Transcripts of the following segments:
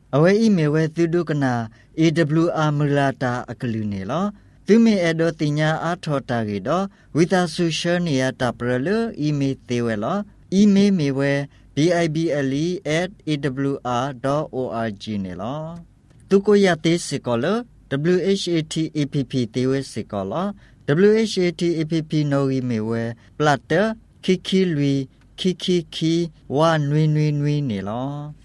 Awe imewe tudu kena AWR mulata akalune lo. Tume edo tinya athota gido witha social niya taprelu ime tewe lo. Ime mewe bible@awr.org ne lo. Tuko yate sikolo WHATAPP tewe sikolo WHATAPP no mewe platter kiki lui kiki wa nui ne lo.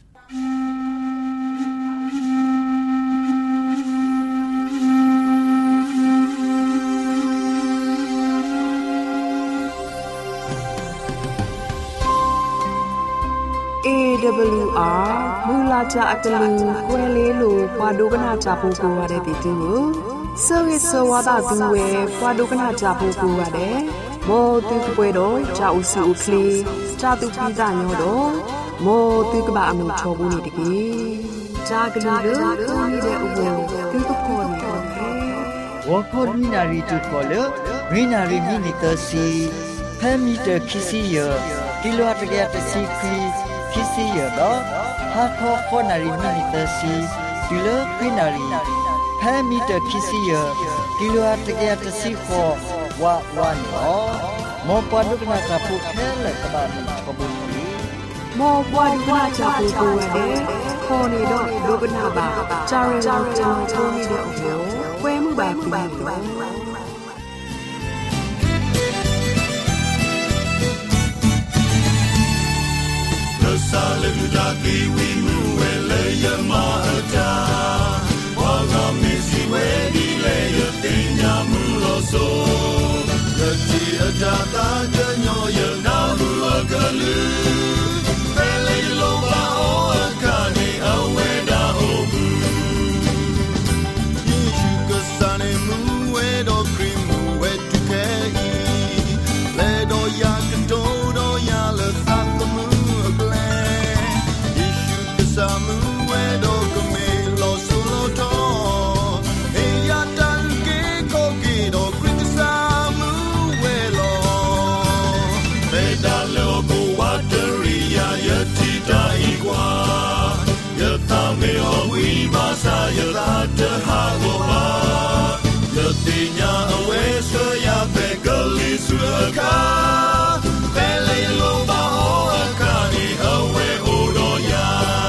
AWR မူလာကြအတလူကွယ်လေးလိုပွားဒုကနာကြဖို့ကိုရတဲ့တီတူကိုဆောရဆောဝါဒသူဝဲပွားဒုကနာကြဖို့ကိုရတယ်မောတူပွဲတော့ကြာဦးစုဦးကလေးကြာသူပြီးသားညောတော့မောတူကဘာအမှုချောဘူးနေတကြီးကြာကလေးတို့သူနေတဲ့ဥပ္ပေသူကခေါ်နေတော့ဝါခေါ်မိနာရီတူခေါ်လို့မိနာရီမိနီတစီဖဲမီတခီစီယကီလိုအတကရတစီခီKisi ya do ha kho nari minute si kilo pinari ha meter kisi ya kilo atke atsi kho wa no mo padu na ka pu khele ka ba ni chobu ni mo padu na cha pu ko de kho ni do do kana ba cha re cha cho ni de o kwe mu ba pu ba Saluda kiwi muele ya maata Waga misi wedi le ya tinya muloso Kati adata kanyo ya nahu akalu Pele loba o akane aweda obu Yishu kasane muwe do krimu wetu kei Ledo ya kantodo ya le satamu Samu edo kame lo solo to Eya tanke koki do kritisamu welo Pedalo ko wateri ya yatita igwa Yatame o wibasa yata hagoba Yatinya awe so ya pekali suaka Pele loba o akani awe odoya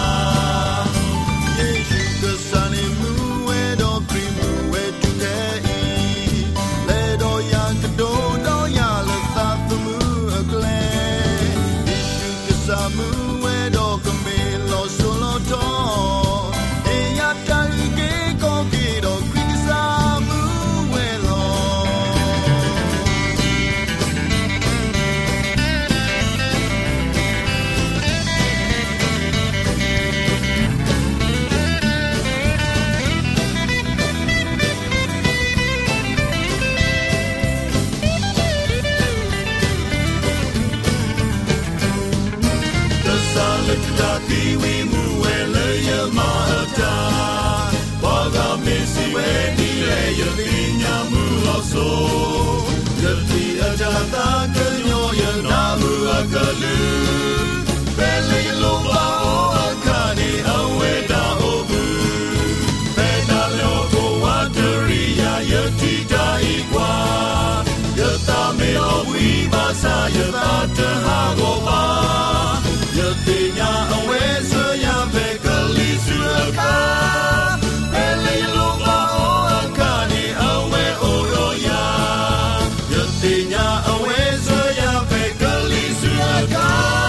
Kiwi muele ya maata Waga misi wedi le ya tinya muloso Gerti ajata kanyo ya namu akalu Pele loba o akane aweda obu Pedale oko wateri ya yatita igwa Yatame o wibasa yatata hagoba Yatinya awe so ya bekali suaka Pele loba o akani awe oroya Yatinya awe so ya bekali suaka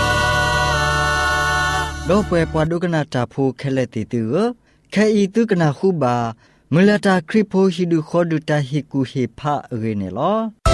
Lo pwe padu kana ta phu khele ti tu khe I tu kana khu ba mulata kripo hidu khodu ta hiku he pha age ne lo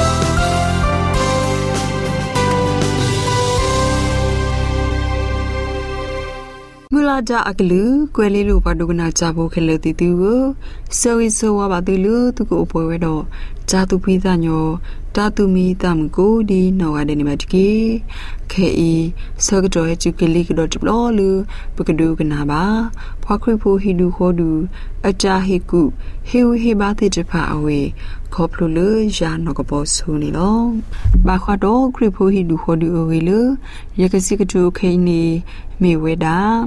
Mulada aglu kweli lu pa dugna jabo khele ti tu so iso wa ba tu lu tu ko po we do ja tu phi da nyo ta tu mi tam ko di no wa de ni ma tiki khe I so ga do ju kili ko do lo lu pa ka du kana ba phwa khri pho hi du kho du a cha hi ku he wi he ba ti je pha awe kho plo lu ya no ko bo su ni lo ba khwa do khri pho hi du kho du awe lu ye ka si ka tu khe ni me we da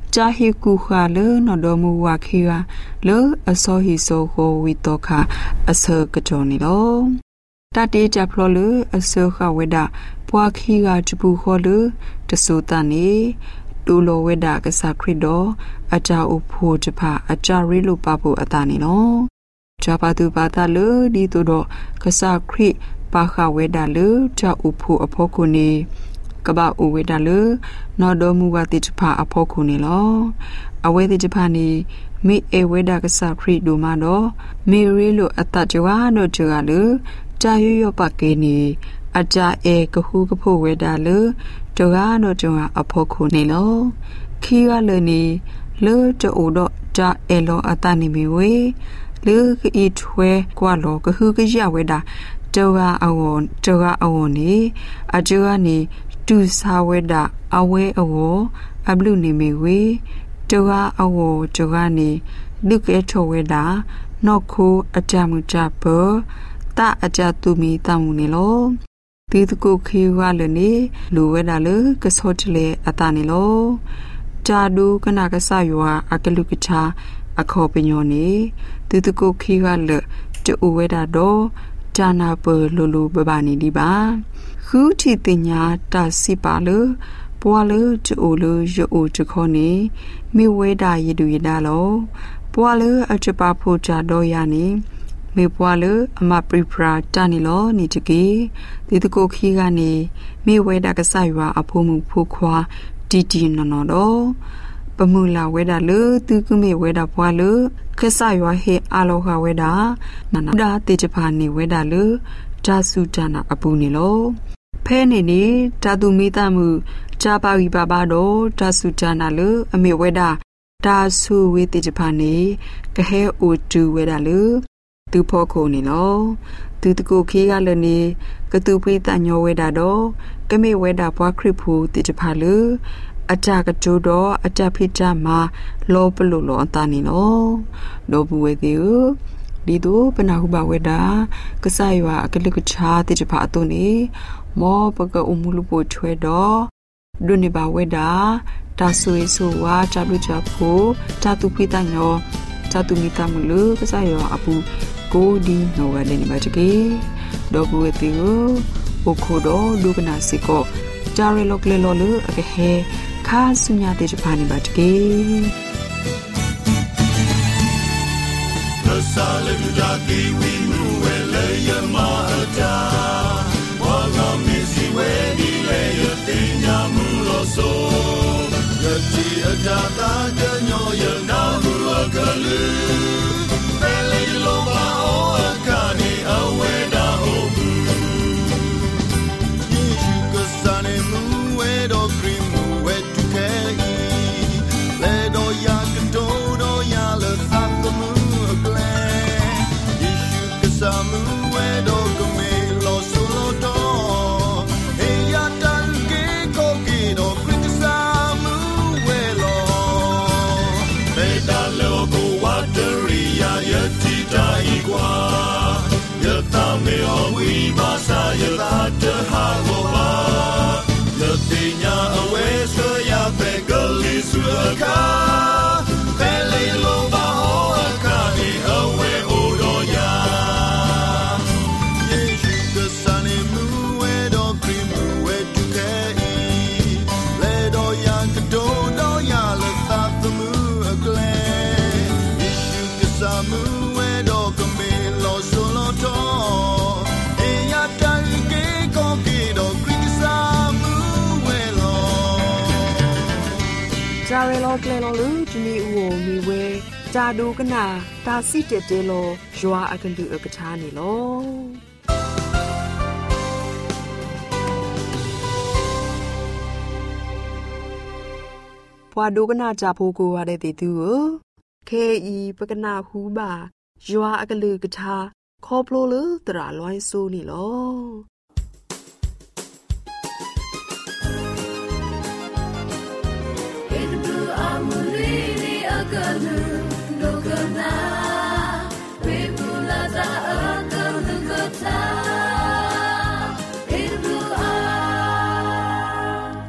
จาฮิกูคาเลนอดอมูวาคีวาเลอซอฮิโซโฮวิโตคาอเซกะจอนิโลตาเตจาพลอเลอเซคาเวดาปวาคีกาจบูขอเลตสุตานีดูโลเวดากษาคริโดอาจาอุโพจภาอาจาริลุปาปุอตานิโนจาปาตุปาตาเลดีตุโดกษาคริปาคาเวดาเลจาอุโพอภคุนีกบะอุเวดาเลนอดอมูวาติจภาอภคุนีโลอเวติจภานีมิเอเวดากษาคริดูมาโดเมริลุอตจวาโนจกาเลจายุยปะเกนีอาจาเอกะฮูกะโพเวดาเลจกาโนจงาอภคุนีโลคีกาเลนีเลจโอโดจาเอโลอตานิมิเวเลกอีทเวกว่าโลกะฮูกะยะเวดาจกาอวอนนีอาจกานีตุสาเวดาอเวอโวอับลุนิมิเวจกาอโวจกานีลุกเอโทเวดานอคูอาจามุจาเปตาอาจาตุมีตามุนิโลตีตกุคีวาเลนีลูเวดาเลกะโซทเลอตานิโลจาดูกนากะสายัวอากะลุกชาอคอปญโยนีตีตกุคีวาเลจูเวดาโดจานาเปลูลูบะบานีดีบาคูทิติญาตาสิปาเลปวาเลจูเลโยโอจคอนีมิเวดายิดุยดาโลปวาเลอจปาโพจาโดยานีမေပွားလအမပရိပရာတာနီလောနီတကေဒီတကိုခီကနေမေဝဲတာကဆာရွာအဖိုးမှုဖိုးခွာတီတီနော်နော်တော့ပမှုလာဝဲတာလေသူကမေဝဲတာပွားလေခဆာရွာဟေအာလောခဝဲတာနနာဒါတေချပါနေဝဲတာလေဂျာစုတနာအပူနေလောဖဲနေနေဓာတုမိတမှုဂျာပါဝီပါပါတော့ဂျာစုတနာလေအမေဝဲတာဒါဆုဝေတေချပါနေကဟဲအိုတူဝဲတာလေသူဖို့ခုန်နေလောသူတကူခေးကလည်းနေကတူပိတညောဝဲတာတော့ကမေဝဲတာဘွားခရစ်ဖူတိတဖာလူအကြကကျိုးတော့အကြဖိကြမှာလောပလို့လောအတနေနော်လောဘူးဝဲသေးဦးဒီတော့ပနာဟုဘဝဲတာကဆာရွာအကလကချာတိတဖာအတုနေမောပကအုံမလူပိုချွဲတော့ဒုနေဘဝဲတာတာဆွေဆိုဝါကြလူကြဖို့တာတူဖိတညောတာတူမီတမလူကဆာရွာအပူကိုဒီနောဝဲနေပါတကေဒေါ်ဘူးဝဲတီကိုအိုခိုတော့ဒုကနာစီကိုဂျာရီလောကလေလောလူအကဟဲခါဆုညာတေချပါနေပါတကေသဆာလေကြတာကီဝီမူဝဲလေယမာတာဝါဂမီစီဝဲဒီလေယတင်ညာမူလို့ဆိုယတိအတာတာကညောယနာဘူအကလူပဲလေလောပါအောကနေအဝဲတာဟုတ်ဘူးယေရှုကစားနေမူဝဲတော့ခရီးမူဝဲတူခဲလေတော့ယာကတော့ယာလေသတ်မူအကလဲယေရှုကစားမူဝဲတော့ကမေလောဆိုလို့တော့ဟေးယာတန်ကေကိုကီတော့ခရစ်စားမူဝဲလောမေတ္တာလောကိုဝတ်တရီယာယတိတာဤကွာယတာမေအဝိပါစာယတာတဟာဘောပါယတိညာအဝဲဆိုရပဲကလေးစုအခါဖဲလေးလုံးပါအခါဒီအဝဲအိုတော်ယာယေရှုကစားနေမူဝဲတော်ခရီးမူဝဲတူခဲလေတော်ယာကတော့တော်ယာလက်သာသမူအကလဲယေရှုကစားမူဝဲတော်ကမေလောဆိုလို့တော့အေးရတန်ကေကိုကီတော်ခရီးစားမူဝဲလောဂျာရီလောကလေလောလူဒီနီဦးဝမီဝဲဂျာဒူကနာတာစီတဲတဲလောယွာအကန်တူအကချာနေလောဘွာဒူကနာဂျာဖိုကိုရတဲ့တီတူကိုခဲဤပကနာဟူပါယွာအကလူကချာခေါပလိုလူတရာလွိုင်းဆိုးနေလောဒေ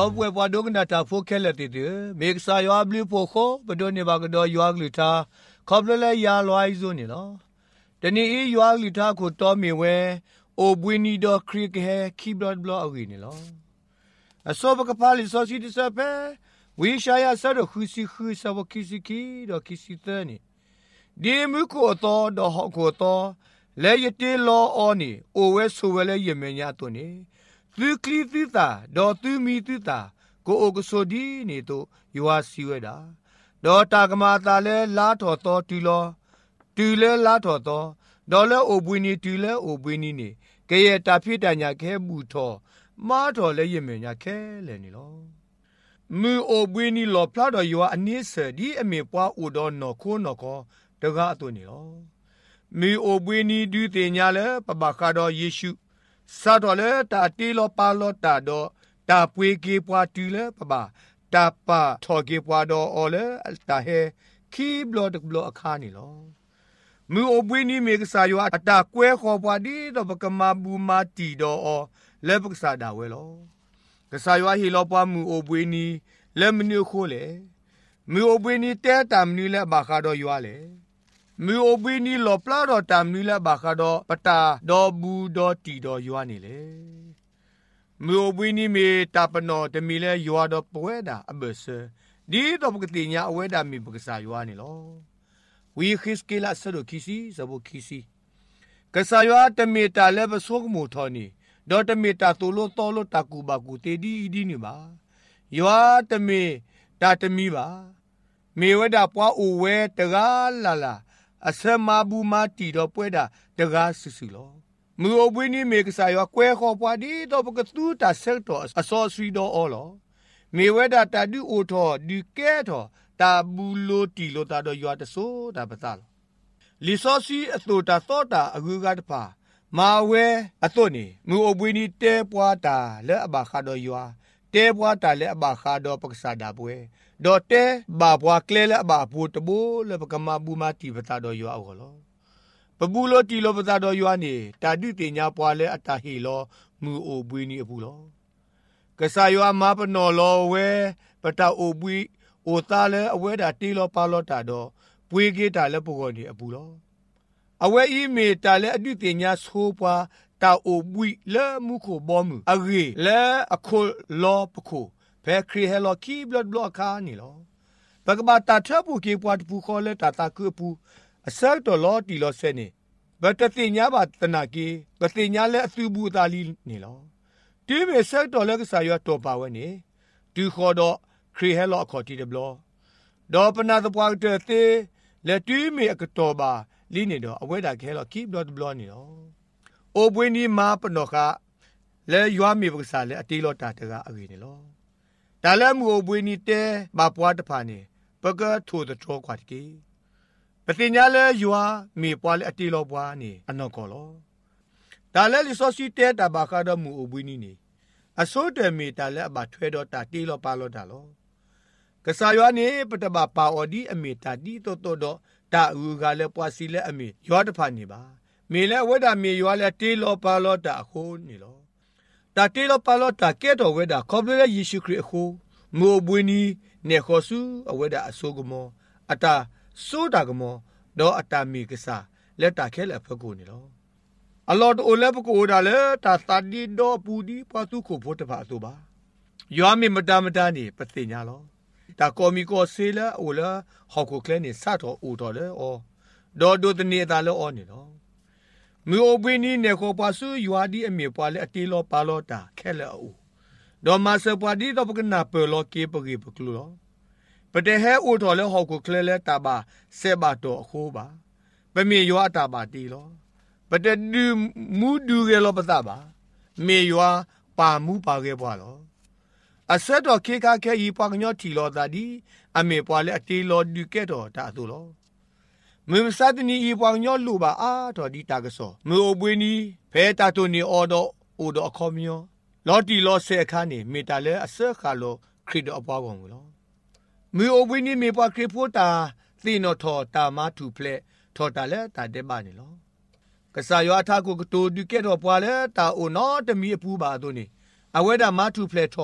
လောပွဲပွားဒုကနာတာဖိုခဲလက်တဲ့မေကစာရွာဘလူပိုခိုဘဒိုနေဘာကတော်ရွာကလူတာခေါပလလဲရာလွိုင်းစုနေလောတနေ့ရွာကလူတာကိုတော်မီဝဲအိုဘွီနီတော်ခရစ်ဟဲခီဘလော့ဘလော့အဝီနေလောအစောဘကပါလီဆိုစီတစပဲဝီရှာယာဆရခူစီခူဆဘခီစီကီတော်ခီစီတနီဒီမူကိုတော်တော်ဟောကိုတော်လဲရတေလောအောနီအိုဝဲဆိုဝဲလဲယမညာတုန်နီသူကလီသီတာဒေါ်သူမီသီတာကိုအိုကဆိုဒီနေတို့ယွာစီဝဲတာဒေါ်တာကမာတာလဲလာတော်တော်တူလောတူလဲလာတော်တော်ဒေါ်လဲအိုဘွီနီတူလဲအိုဘွီနီနေကဲရတာဖြစ်တညာခဲဘူးတော်မားတော်လဲယမညာခဲလဲနေလောမူအိုဘွီနီလောဖလာတော်ယွာအနည်းစဒီအမေပွားအိုတော်နော်ခိုးနော်ကောတကားအသွနေလောမီအိုဘွေနီဒူတင်ညာလဲပပခါတော်ယေရှုစာတော်လဲတာတီလောပါလောတာတော့တာပွေကေပွားတူလဲပပတာပါထော်ကေပွားတော်အော်လဲတာဟဲခီဘလော့ဘလော့အခါနေလောမီအိုဘွေနီမေကစာယောအတာကွဲခေါ်ပွားဒီတော့ပကမာဘူမာတီတော်အော်လဲပကစာတာဝဲလောကစာယောဟီလောပွားမူအိုဘွေနီလဲမနုခိုးလေမီအိုဘွေနီတဲတာမနီလဲဘာခါတော်ရွာလေမီအိုဘီနီလောပလာတော့တမ်နီလာဘာခါတော့ပတာဒေါ်ဘူးဒေါ်တီဒေါ်ယွာနေလေမီအိုဘီနီမေတာပနောတမီလဲယွာတော့ပွဲတာအဘဆဒီတော့ပကတိညာအဝဲတာမီပကစားယွာနေလောဝီခစ်ကေလာဆဒိုခီစီဇဘိုခီစီကစားယွာတမီတာလဲပဆုကမူထော်နီဒေါ်တမီတာတိုလိုတော်လိုတာကူဘာကူတေဒီဒီနီပါယွာတမီတာတမီပါမေဝဒပွားအိုဝဲတကားလာလာအစမဘူမာတီတော့ပွဲတာတကားဆူဆူလောမူအဘွေးနီမေကစားရွာကွဲခေါ်ပွားဒီတော့ပကတူတာဆက်တော့အစောဆွီတော့အော်လောမေဝဲတာတာဒူအိုထော်ဒီကဲထော်တာဘူးလိုတီလိုတာတော့ရွာတဆိုတာပသားလောလီစောစီအတူတာသောတာအကူကတပါမာဝဲအသွနေမူအဘွေးနီတဲပွားတာလဲအဘာခါတော့ရွာတဲပွားတာလဲအဘာခါတော့ပကစားတာပွဲဒေါ်တဲဘာဘွားကလဲလဲဘာဘူးတဘူလဲပကမဘူမာတီပတာတော့ရွာအော်လောပဘူးလိုတီလိုပတာတော့ရွာနေတာဒုတင်ညာပွားလဲအတာဟီလောမူအိုဘွေးနီအဘူးလောကစားရွာမပနော်လောဝဲပတာအိုဘွီအိုသားလဲအဝဲတာတီလောပါလောတာတော့ပွေးကေးတာလဲပုကောနေအဘူးလောအဝဲအီမေတာလဲအဒုတင်ညာဆိုးပွားတာအိုဘွီလဲမှုခိုဘောမှုအဂေလဲအခုလောပခိုဘဲခရီဟဲလော်ကီဘလော့ဘလော့ခါနီလောဘကဘာတာထဘူကေပွားတပူခေါ်လဲတာတာကူပူအဆက်တော်လော်တီလော်ဆဲနေဘတ်တတိညာဘာတနာကေဘတိညာလဲအသူဘူးတာလီနီလောတီမေဆက်တော်လဲကစားရတော့ပါဝဲနေဒီခေါ်တော့ခရီဟဲလော်ခေါ်တီဒဘလောဒေါ်ပနာတပွားတဲ့တေလက်တီမေအကတော်ပါလီနေတော့အဝဲတာခဲလော်ကီဘလော့ဘလော့နီလောအိုဘွေးနီမာပနောခလဲရွာမေပကစားလဲအတီလော်တာတကအဝေနေလောဒါလည်းမူဘွေနီတဲဘာပွားတဖာနေပကထိုးတဲ့ထောခွာတကေပတိညာလဲယွာမေပွားလဲအတီလောပွားနေအနော်ကောလောဒါလည်းလီဆိုစီတဲတာဘာခါတော့မူဘွေနီနေအစိုးတယ်မေတာလဲအဘထွဲတော့တာတီလောပါလောတာလောကစားရွာနေပတဘာပါအော်ဒီအမေတာဒီတော့တော့တာအူကလည်းပွားစီလဲအမေရွာတဖာနေပါမေလဲဝဲတာမေရွာလဲတီလောပါလောတာအခုနေလောတာတေလောပါလောတာကဲတော်ဝဲတာခေါပလဲယေရှုခရစ်အခုမိုဘွေနီနေခေါ်စုအဝဲတာအဆိုးကမောအတာဆိုတာကမောတော့အတာမီကစားလက်တာခဲလက်ဖကူနေလောအလော်တိုလဲပကူဒါလဲတာတာဒီတော့ပူဒီပတ်သူကိုဖို့တပါဆိုပါယွာမီမတာမတာနေပသိညာလောတာကောမီကိုဆေးလာအိုလာဟောက်ကိုကလဲနေစတော့အိုတော်လဲအော်ဒေါ်ဒိုတနေတာလဲအော်နေလောမူအဘိနီနေကိုပါဆူယွာဒီအမေပွားလဲအတီလောပါလောတာခဲလဲအိုဒေါ်မဆပွားဒီတော့ပကနာပလောကေပကေပကလူလောပတေဟဲအိုတော်လဲဟောက်ကိုကလဲလဲတာပါဆေဘာတော့အခိုးပါပမေယွာတာပါတီလောပတေဒူမူဒူရဲလောပတာပါမေယွာပါမူပါရဲပွားလောအဆက်တော့ခေခါခဲဤပွားညောတီလောတာဒီအမေပွားလဲအတီလောဒူကဲတော့တာဆိုလောမင်းစတနီဤပွားညောလူပါအာတော်ဒီတာကစောမေအဘွေနီဖဲတာတိုနီအော်တော့အိုတော့အခေါ်မျိုးလော်တီလော်ဆဲခါနေမေတာလဲအဆက်ခါလောခရစ်တော့အပွားကုန်ဘူးလောမေအဘွေနီမေပွားခရစ်ဖို့တာသီနော်ထော်တာမတူဖလက်ထော်တာလဲတာတဲ့ပါနေလောကစားရွာထားကိုကတိုဒူကဲတော့ပွားလဲတာအိုနော်တမီအပူပါတို့နေအဝဲတာမတူဖလက်ထော်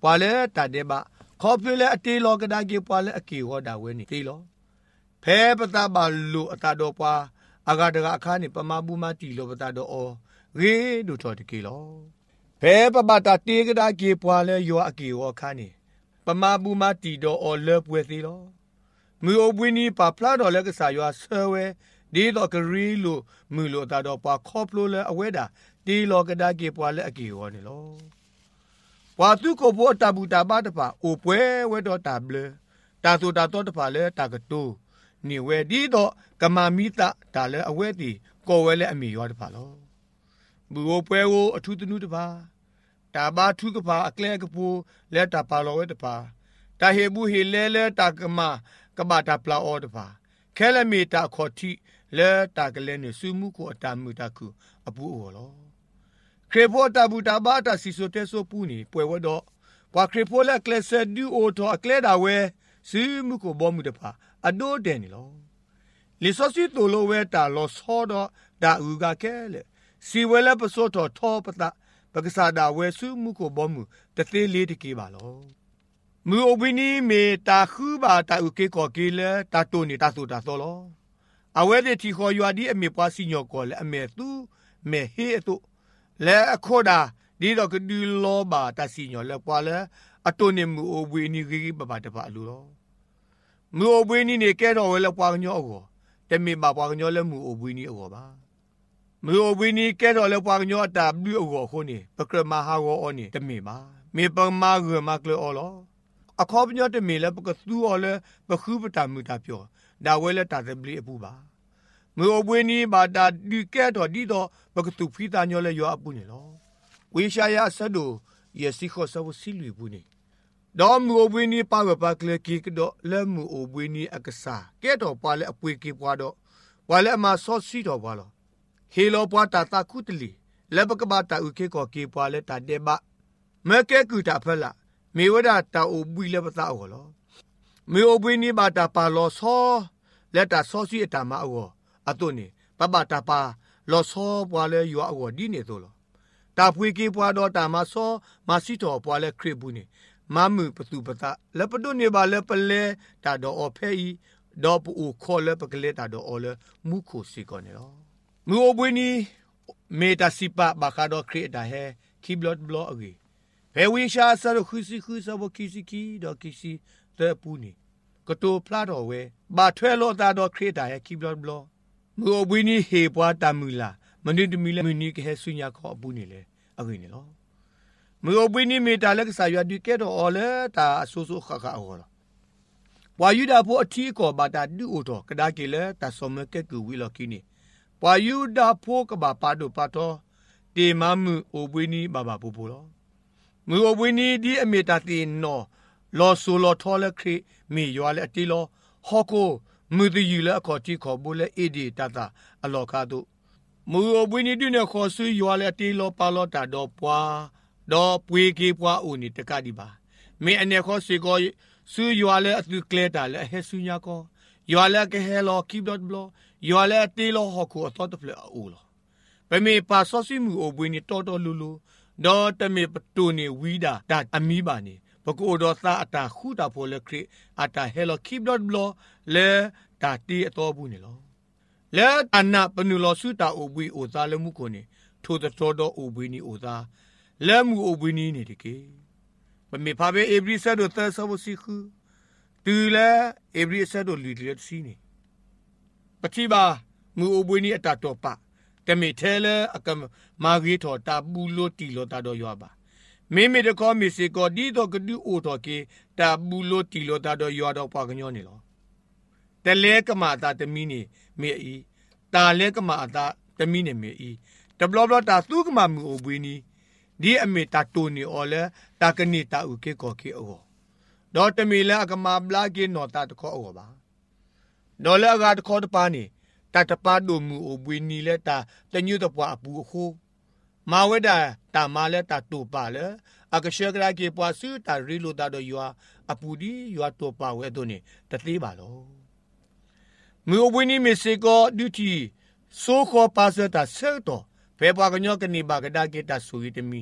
ပွာလဲတာတဲ့ပါခေါ်ပြလဲအတေးလောကဒါကေပွာလဲအကေဟောတာဝဲနေသေးလောဖဲပတာပါလူအတာတော်ပွာအဂါတကအခါနေပမာဘူးမတီလောပတာတော်အောရေဒုတော်တကေလောဖဲပပတာတေကဒါကေပွာလဲယောအကေဟောခါနေပမာဘူးမတီတော်အောလဲပွဲသေးလောမူအပွင်းနီပါဖလာတော်လဲကစားယောဆဝဲဒီတော့ကရီလိုမူလိုတာတော့ပွာခေါပလိုလဲအဝဲတာဒီလောကဒါကေပွာလဲအကေဟောနေလောပွာသူကိုဘောတာဘူးတာပါတပါအိုပွဲဝဲတော့တာဘလတာတူတာတော့တပါလဲတာကတူနေဝဲဒီတော့ကမာမီတာဒါလဲအဝဲတီကိုဝဲလဲအမီရောတပါလောဘူအိုပွဲကိုအထူးတနုတပါတာဘာထုကပါအကလဲကပူလဲတာပါလောဝဲတပါတာဟေဘူးဟေလဲလဲတာကမာကဘာတာပလာအောတပါခဲလမီတာခေါ်တီလဲတာကလဲနေစုမှုကိုအတာမှုတာခုအပူအောလောခေဖို့တာဘူးတာဘာတာစီဆိုတဲဆိုပူနေပွဲဝတော့ဘွာခေဖို့လက်ကလဆဒူအိုတော့အကလဲတာဝဲစုမှုကိုဘောမှုတပါအဒိုးတယ်နေလောလီဆိုစီတိုလိုဝဲတာလောဆောတော့ဒါဥကကဲလေစီဝဲလဲပစောတော့ထောပတာပကစားတာဝဲစုမှုကိုဘောမှုတသေးလေးတကေပါလောမူအဘိနီမေတာခုပါတာဥကေကောကေလေတာတိုနေတာဆိုတာသောလောအဝဲတဲ့တီခေါ်ရွာဒီအမေပွားစီညောကောလေအမေသူမေဟေတုလဲအခုဒါဒီတော့ကဒီလောပါတစီညောလဲပွာလဲအတိုနေမူအဘိနီကြီးပပတပါလူလောမူအဘိနီနေကဲတော့ဝဲလဲပွာညောအောတမေပါပွာညောလဲမူအဘိနီအောပါမူအဘိနီကဲတော့လဲပွာညောတာဘလူအောခုနေပကရမဟာရောအောနေတမေပါမေပမာရမကလောအောလောအခေါ်ပညောတမေလဲပကသူအောလဲပခုပတာမူတာပြောဒါဝဲလဲတာသဘလီအပူပါမူအဘိနီဘာတာဒီကဲတော့ဒီတော့ပကသူဖီတာညောလဲရောအပူနေလောဝေရှာယာဆဒိုယစီခောဆဝစီလူဘူးနေတော့မူအဘိနီပါဝပါကလကီကတော့လဲမူအဘိနီအကစားကဲတော့ပါလဲအပွေကေပွားတော့ဝါလဲအမဆော့စီတော့ပါလောဟေလောပွားတာတာခုတလီလဲပကဘာတာဥကေကောကေပွားလဲတာတဲ့ပါမဲကဲကူတာဖလာမေဝဒတာအိုဘွီလဲပတာအောလောမေအဘိနီဘာတာပါလောဆောလက်တာဆောစီအတာမအောအတုနေပပတာပါလောဆောပွားလဲယောအောဒီနေသို့လောတာဖွေကေပွားတော့တာမဆောမစီတော်ပွားလဲခရစ်ဘူးနေမမှုပသူပတာလက်ပတုနေပါလဲပလဲတာတော့အဖဲဤတော့ပူခေါ်လဲပကလဲတာတော့လဲမူခိုစီကောနေလောမူအဘွေနီမေတာစီပါဘာခါတော့ခရစ်တာဟဲခိဘလတ်ဘလော့အဂီဘယ်ဝိရှာဆရခုစီခုဆဘခိစီကီတော့ခိစီတဲ့ပူနီကတိုဖလာတော့ဝဲဘာထွဲလို့တာတော့ခရစ်တာဟဲခိဘလတ်ဘလော့မူအဘွေနီဟေပွားတာမူလာမနိတမီလဲမနီကဟဲဆုညာခေါ်အပူနေလေအဂီနေလောမူအဘိနီမီတာလက်ကစားရဒီကဲတော့အော်လေတာအဆူဆူခါခါအော်ပွာယူဒါဖို့အထီးကောဘာတာဒူအိုတော့ကဒါကေလေတာဆောမကဲကူဝီလော်ကီနီပွာယူဒါဖို့ကဘာပါဒိုပါတော့တေမမှုအဘိနီဘာဘာပူပူလောမူအဘိနီဒီအမီတာတီနော်လော်ဆူလော်ထော်လက်ခရီမီရွာလေအတီလောဟောကိုမူဒီယူလေအခေါ်တီခေါ်ဘူးလေအီဒီတာတာအလော်ခါတို့မူအဘိနီဒီနေခေါ်ဆူရွာလေအတီလောပါလောတာတော့ပွာတော့ပွေကေပွားဦးနေတကတိပါမေအနေခေါ်စီကိုဆူရွာလေအသူကလဲတာလေဟဲဆူညာကိုရွာလေကဟဲလောကီဘတ်ဘလောရွာလေတီလောဟခုအတော်တဖလေအိုလောပမေပါဆောစီမူအဘွေနေတော်တော်လူလူတော့တမေပတူနေဝီဒါဒါအမီပါနေပကိုတော့သာအတာခုတာဖိုလေခရီအတာဟဲလောကီဘတ်ဘလောလေဒါတီအတော်ဘူးနေလောလေအနာပနူလောဆူတာအဘွေအိုသားလမှုကိုနေထိုတော်တော်အဘွေနေအိုသားလဲမှုအဘိနီနေတကေမမေဖာဘေဧဘရီဆတ်တို့သဆဝစီခုတူလဲဧဘရီဆတ်တို့လူလက်စီနေပတိပါမှုအဘိနီအတတော်ပါတမေထဲလဲအကမာဂီထောတာဘူးလို့တီလို့တာတော့ရွာပါမေမေတကောမီစီကောဒီတော့ကဒူအိုတော့ကေတာဘူးလို့တီလို့တာတော့ရွာတော့ပါကညောနေလောတလဲကမာတာတမီနေမေအီတာလဲကမာတာတမီနေမေအီတဘလဘလတာသူကမာမှုအဘိနီဒီအမေတာတိုနီအော်လေတာကနီတာဥကေကောကေအောဒေါ်တမီလာကမာဘလာကေနော်တာတခေါ်အောပါဒေါ်လာကတခေါ်တပါနီတာတပါဒိုမူအဘွေနီလေတာတညုတပွားအပူအခုမာဝဲတာတာမာလေတာတိုပါလေအကရှေကရာကေပွားစုတာရီလိုတာတော့ယွာအပူဒီယွာတိုပါဝဲတို့နေတသေးပါလောမူအဘွေနီမေစေကောဒူတီဆိုခေါ်ပါစတာဆဲတော့ဖေပွားကညောကနေပါကဒါကေတာဆူရီတမီ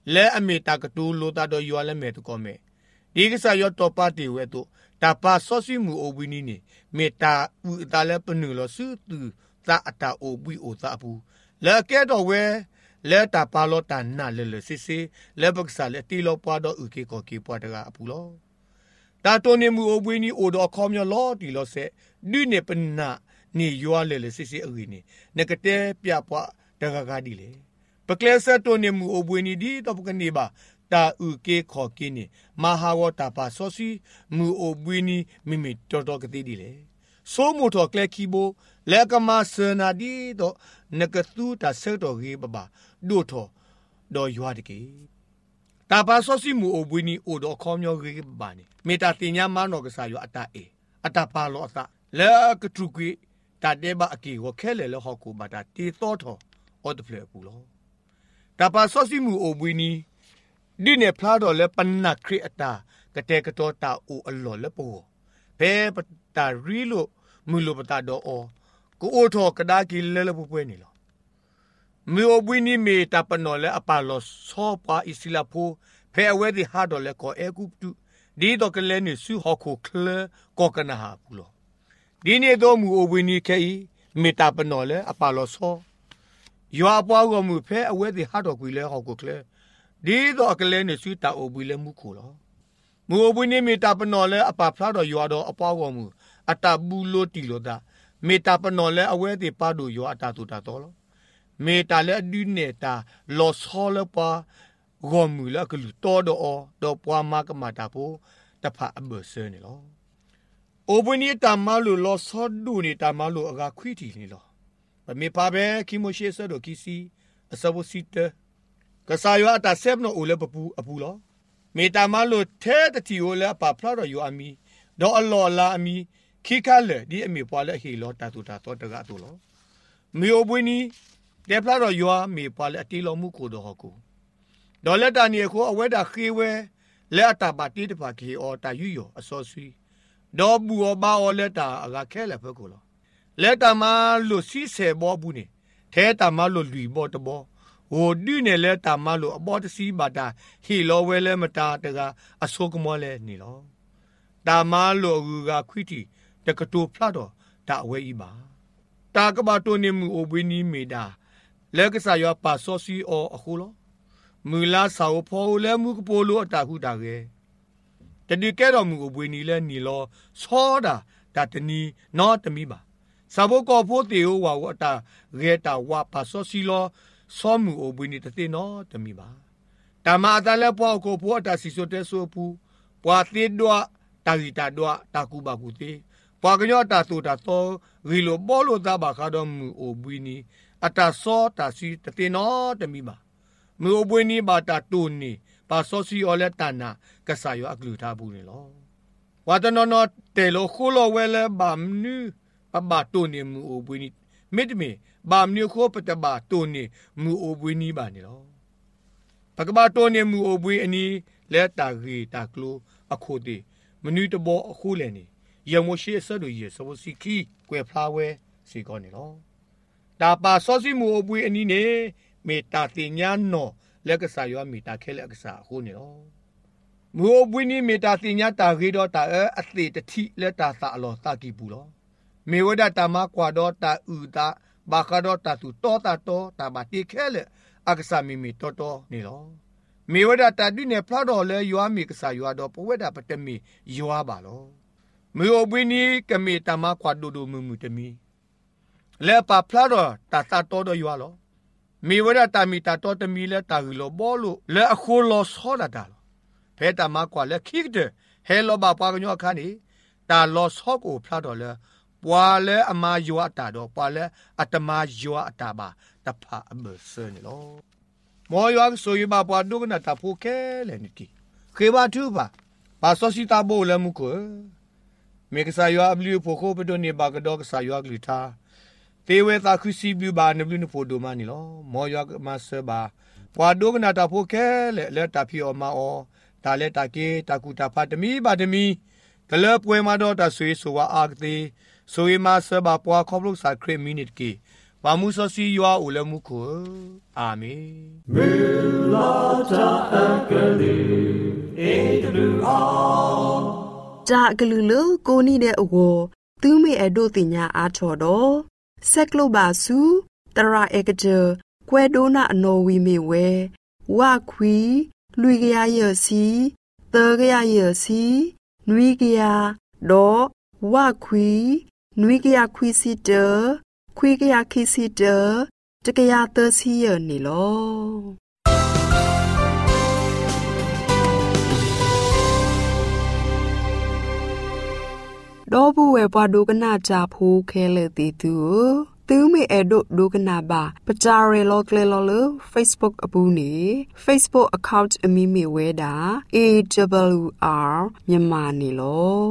และอเมตากตูโลตาดอยและเมตุกอเมดีกษายอตอปาติเวตุตาปาซอซิมูโอบินีนี่เมตาอุตาและปนึลอสุตุตาอตาโอบุยโอตาปูและแกดอเวและตาปาโลตานาเลซิซิและบักษาและตีโลปาดออุเกกอเกปวดกาปูโลตาโตเนมูโอบุยนีโอดอคอมยอลอตีโลเซดูเนปนานี่ยัวเลซิซิอวินีเนกเตปยาปวดกากาดีเลปะเคลเซโตเนมูโอบุยนีดีตอปกันนีบาตาอุเกขอกินีมหาวตาปาซอซีมูโอบุยนีมิมิตอตอกติดีเลโซมูทอเคลคีโบและกมาเซนาดีโตนกตูตาเซโตรีบาดูทอดอยัวดิเกตาปาซอซีมูโอบุยนีโอดอคอมยอรีบานีเมตาติญามานอกษายออตาเออตาปาโลอตาและกตรุกีตาเดบาอกีวเคเลลฮอกูบาตาตีโตทออดเฟลปูโลตาปาซอซิมูโอบุยนีดิเนพลาดอเลปันนักครีอตากะเตกะโตตาอูอลอเลปูเพปตารีโลมูโลปตาดออกูโอทอกะดากิเลเลปูเปนี่ลอมูโอบุยนีเมตาปนอเลอปาโลซอปาอิสิลาโพเพอเวดิฮาดอเลโกเอกุปตุดีดอกเลนิสุฮอคูเคลโกกะนาฮาปูโลဒီနေ့တော့မူအဝင်းကြီးခဲမေတ္တာပနော်လဲအပါလို့ဆောရွာပွားကမှုဖဲအဝဲဒီဟာတော့ကွေလဲဟောက်ကိုကလဲဒီတော့ကလဲနေစုတာအဝီလဲမှုခိုလောမူအဝင်းကြီးမေတ္တာပနော်လဲအပါဖလားတော့ရွာတော့အပွားကမှုအတဘူးလို့တီလို့တာမေတ္တာပနော်လဲအဝဲဒီပါတို့ရွာအတတူတာတော့မေတ္တာလဲအဒူနေတာလောဆောလဲပါဂေါ်မူလဲကလူတော်တော့ပွားမကမတာဖို့တဖအဘဆဲနေလောโอบุนีตามาลุลอซอดูนี่ตามาลุอะกาควิตีนี่ลอปะเมพาเบคิโมเชซะโดคิซีอะซะโบซิเตกะซายออะตาเซฟโนโอเลปปูอะปูลอเมตามาลุเทตะทีโอเลปาพลาดอยู่อามีดออัลลอฮ์ลาอามีคิคาเลดิอเมปวาเลเฮลอตาตุตาตอตะกะตุลอเมโอบุนีเดพลาดอยู่อาเมปวาเลอติลอมุโคดอฮอกูดอเลตานี่โคอเวดาคีเวเลอะตาบาติตะปาคีออตายุยออะซอซุยดอบูอบาอเลตาอะกาแค่แหละเพิ่นโคลอเลตามาลุซีเซบอบูนี่แท้ตามาลุลุยบอตบอโหดิเนเลตามาลุอบอตซีบาตาฮีโลเวเลมตาตะกาอโซกมอเลนี่ลอตามาลุอูกาควิตีตะกะตูพลาดอตาเวอีบาตากะบาโตนิมูโอบินีเมดาเลกะซายอปาซอซีออะโคลอมูลาซาโอพอเลมูกโปโลอะตาฮูตาเกตะดิแกดอมูโอบุยนีเลนี่ลอซอดาตาตะนีนอตะมีบาซาโบกอโพเตโอวาวตาเรตาวาปาซอซีลอซอมูโอบุยนีตะเตนอตะมีบาตามาตาเลปอโกโพตาซิโซเตโซปูปวาเตดัวตาริตาดัวตาคูบาคูเตปวากะญอตาโตตาโตรีโลบอโลตาบาคาดอมูโอบุยนีอะตาซอตาซีตะเตนอตะมีบามูโอบุยนีบาตาตูนีปาซอซีออเลตานากะซายออักลูทาบูนี่ลอวาตนอนอเตโลโคโลเวเลบามนูปะบาตูนี่มูโอบุยนีมิดเมบามนูโคปะตะบาตูนี่มูโอบุยนีบานี่ลอปะกะบาตูนี่มูโอบุยอันนี้เลตารีตากลูอะโคเตมนูตะบออะโคเลนี่ยะโมเชซะโดเยซะโบซิคีกวยพลาเวซีกอนี่ลอตาปาซอซีมูโอบุยอันนี้เนเมตาติญาโนเลกะซายอมีตาแค่เลกะซาโคนี่ลอมูโอบุยนีเมตาติญาตารีดอตาอะติตะทิเลตาตาลอตากิปูลอเมวดาตามากวาดอตาอูตาบาคาดอตาตุตอตาตอตาบาติแค่เลอะกะซามีตอตอนี่ลอเมวดาตาดิเนพลาดอเลยัวมีกะซายัวดอปเวดาปะตะมียัวบาลอมูโอบุยนีกะเมตามากวาโดโดมุตะมีเลปาพลาดอตาตาตอดอยัวลอมีวดาตามีตาตอตะมีเลตาริโลบอโลเลอะโคโลซอดาดาเพตามากว่าเลคิกเดเฮโลบาปากญอคันนี่ตาลอซอกโอพลาดอเลปวาเลอะมายัวตาดอปวาเลอะตมายัวตาบาตะพะอเบเซนี่ลอมอยักโซยบาปวาดุกนะตาโพเคเลนี่ติเคบาทูบาปาซอซิตาโบเลมุโกเมกซายัวอบลิโพโคปะโดเนบากะดอกซายัวกลิทาเตเวตาคุซีบิบานบลินโพโดมานี่ลอมอยักมาเซบาปวาดุกนะตาโพเคเลตาพิอมาอตาเลตาเกตากูตาฟาตมีบาตมีตะเลปวยมาดอตาซุยสุวาอากตีซุยมาเซบาปวาคอบลุกสาเครมินิตกีวามุสซียัวอุลมุโคอาเมนเมลาจาอักลีเอดูอาจากลือโลโกนี่เดอโวตูเมอโดติญาอาชอดอเซกโลบาซูตราเอกเจควยโดนาอโนวีเมเววาควีลุยกยาเยซีเตกยาเยซีนุยกยาดอวาควีนุยกยาควีซิเตควีกยาคิซิเตตกยาเตซีเยนี่ลอดอบูเวปาดูกนาจาพูเคเลติตูตูเมเอโดดูกนาบาปจาเรโลเกเลโลเล Facebook อปูนี Facebook account อมีมีเวดา AWR မြန်မာနေလော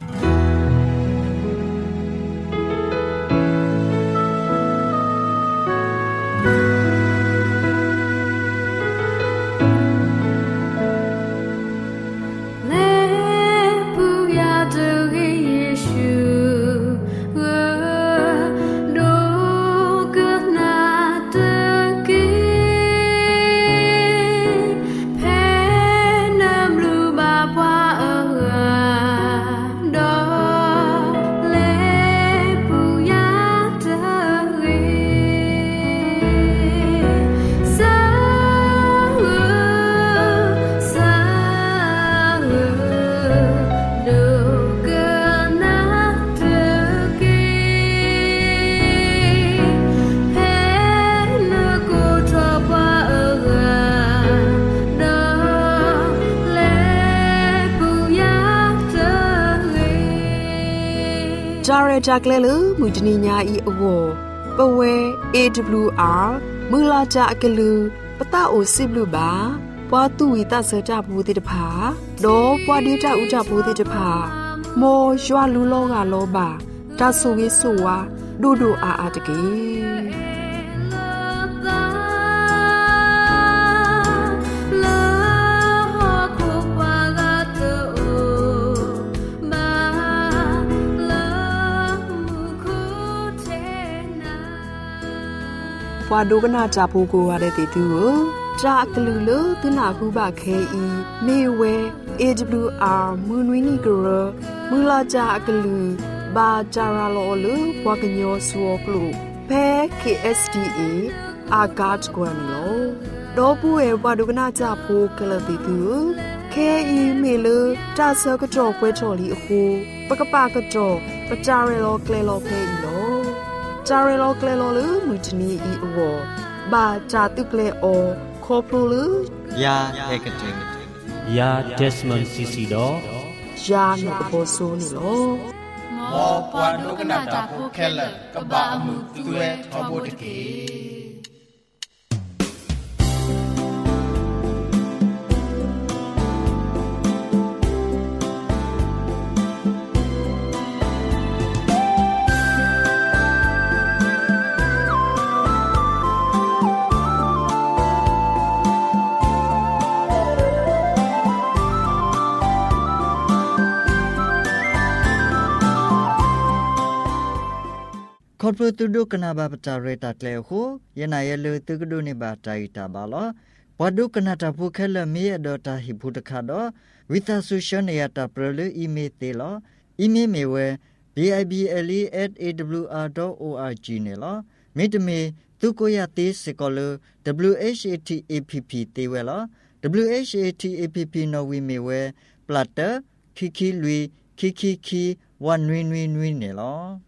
จาเรจากเลลมุจนิญาอีอโวปเว AWR มือลาจากลือปะตาโอซิบลูบาปวาตุวิตาเสจาบูติตภาโดปวาดีจาอุจาบูติตภาโมยัวลูโลกาโลบาตาสุวิสุวาดูดูอาตะกีพอดูกันน่าจะพูกูอะไรติดตัวจากลือเลตุนาคูบะเคอีเมเว AWR มือวินิกรมือลาจากลือบาจาราโลลือพวกญอสัวกลูเพ KSDA อากาศกวนโลดอปูเอพอดูกันน่าจะพูกลติตัวเคอีเมลจาเซกจอกเวชอลีคูปะกะปากะจอกปะจาเรโลเกลโลเพอีโลจาเรโลเกลโลลือมุจนีอีอวบาจาตุเกลโอคอพลูลือยาเอกเจยาเดสมอนซิซิโดยาโนกโปโซนี่โลมอปวาโดกนาตาโพแคลกะบามุตุเวทอโบตะเกคอร์ปตุดุกนาบาปจาเรตักเลโคยนายเลตุกดุนิบาใจตาบาลปดุกนาตาภูเคลมีอดตาหิพุตคาดวิตาสุชนยตาเปรลอีเมเตลอีเมเมเว bible@awr.org เนลมิดเมตุโกยาติสกอล WHATAPP เตเวล WHATAPP นวิเมเวปลัตเตอร์คิคิลุยคิคิคีวันนวินวินวินเนล